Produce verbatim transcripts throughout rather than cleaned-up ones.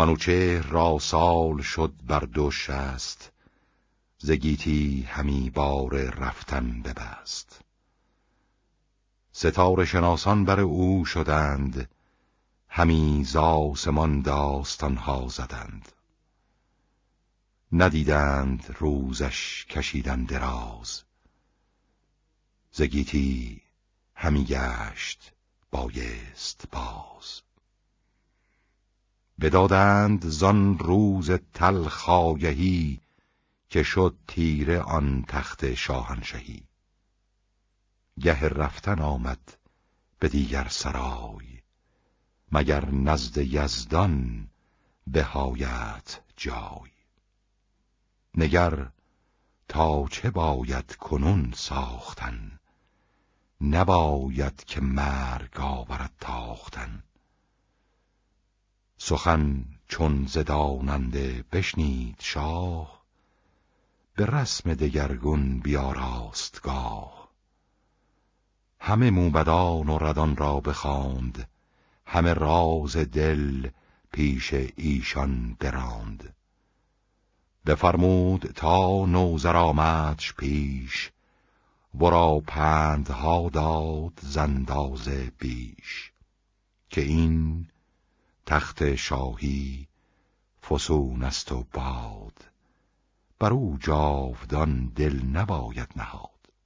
منوچهر را سال شد بر دو شست، ز گیتی همی بار رفتن ببست. ستاره شناسان بر او شدند، همی ز آسمان داستانها زدند. ندیدند روزش کشیدن دراز، ز گیتی همی گشت بایست باز. بدادند زان روز تلخ آگهی، که شد تیره آن تخت شاهنشهی. گه رفتن آمد به دیگر سرای، مگر نزد یزدان بهایت جای. نگر تا چه باید کنون ساختن، نباید که مرگ آورد تاختن. سخن چون ز داننده بشنید شاه، به رسم دگرگون بیاراست گاه. همه موبدان و ردان را بخواند، همه راز دل پیش ایشان براند. بفرمود تا نوذر آمدش پیش، ورا پندها داد ز اندازه بیش. که این تخت شاهی فسون است و باد، بر او جاودان دل نباید نهاد.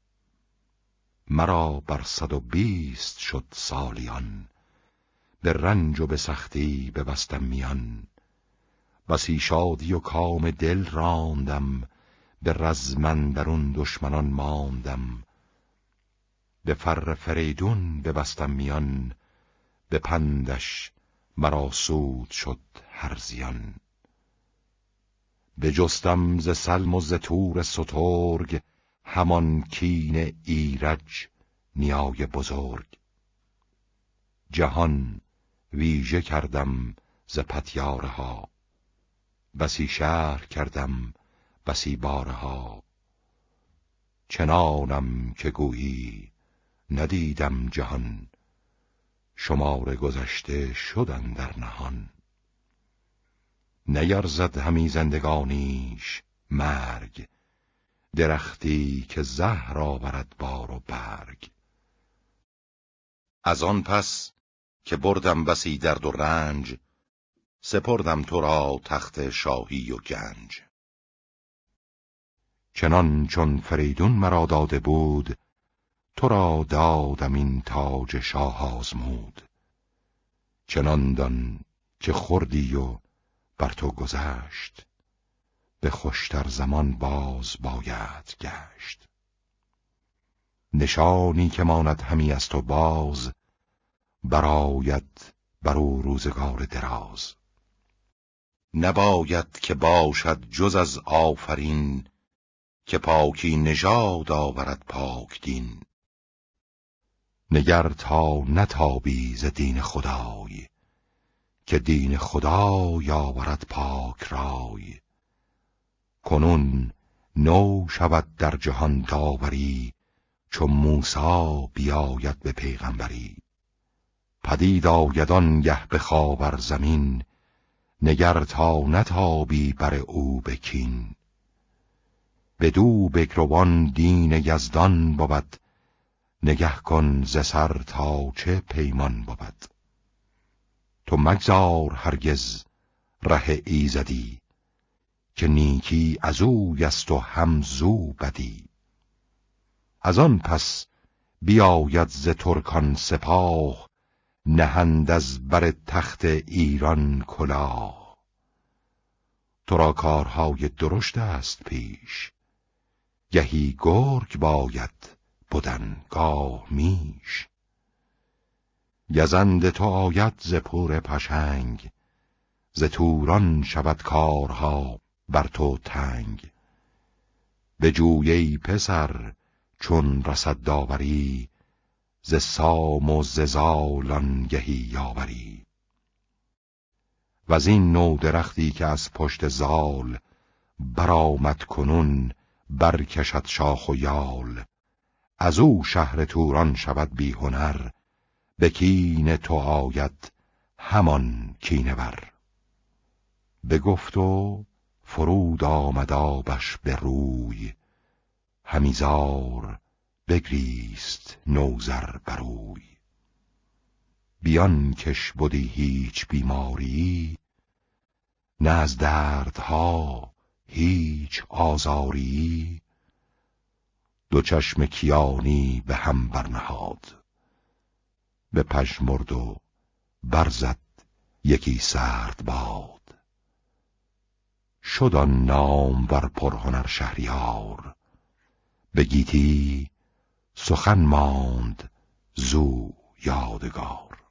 مرا بر صد و بیست شد سالیان، به رنج و به سختی ببستم میان. بسی شادی و کام دل راندم، به رزم اندرون دشمنان ماندم. به فر فریدون ببستم میان، به پندش مرا سود شد هر زیان. بجستم ز سلم و ز تور سترگ، همان کین ایرج نیای بزرگ. جهان ویژه کردم ز پتیارها، بسی شهر کردم بسی بارها. چنانم که گویی ندیدم جهان، شمار گذشته شدن در نهان. نیرزد همی زندگانیش مرگ، درختی که زهر آورد بار و برگ. از آن پس که بردم بسی درد و رنج، سپردم تو را تخت شاهی و گنج. چنان چون فریدون مرا داده بود، تو را دادم این تاج شاه آزمود. چنان دان که خوردی و بر تو گذشت، به خوشتر زمان باز باید گشت. نشانی که ماند همی از تو باز، براید بر او روزگار دراز. نباید که باشد جز از آفرین، که پاکی نژاد آورد پاک دین. نگر تا نتابی ز دین خدای، که دین خدای آورد پاک رای. کنون نو شود در جهان داوری، چون موسی بیاید به پیغمبری. پدید آید آنگه به خاور زمین، نگر تا نتابی بر او بکین. بدو بگروان دین یزدان بود، نگه کن ز سر تا چه پیمان بود. تو مگذار هرگز ره ایزدی، که نیکی از اوی است و هم زو بدی. از آن پس بیاید ز ترکان سپاه، نهند از بر تخت ایران کلاه. تو را کارهای درشت است پیش، گهی گرگ باید بودن گاه میش. گزند تو آید ز پور پشنگ، ز توران شود کارها بر تو تنگ. به جوی ای پسر چون رسد داوری، ز سام و ز زال آنگهی یاوری. وزین نو درختی که از پشت زال، برآمد کنون برکشد شاخ و یال. از او شهر توران شود بی هنر، به کین تو آید همان کینه ور. بگفت و فرود آمد آبش به روی، همیزار بگریست نوذر بروی. بیان کش بودی هیچ بیماری، نه از دردها هیچ آزاری. دو چشم کیانی به هم برنهاد، به پژمرد و برزد یکی سرد باد. شد آن نامور پرهنر شهریار، به گیتی سخن ماند زو یادگار.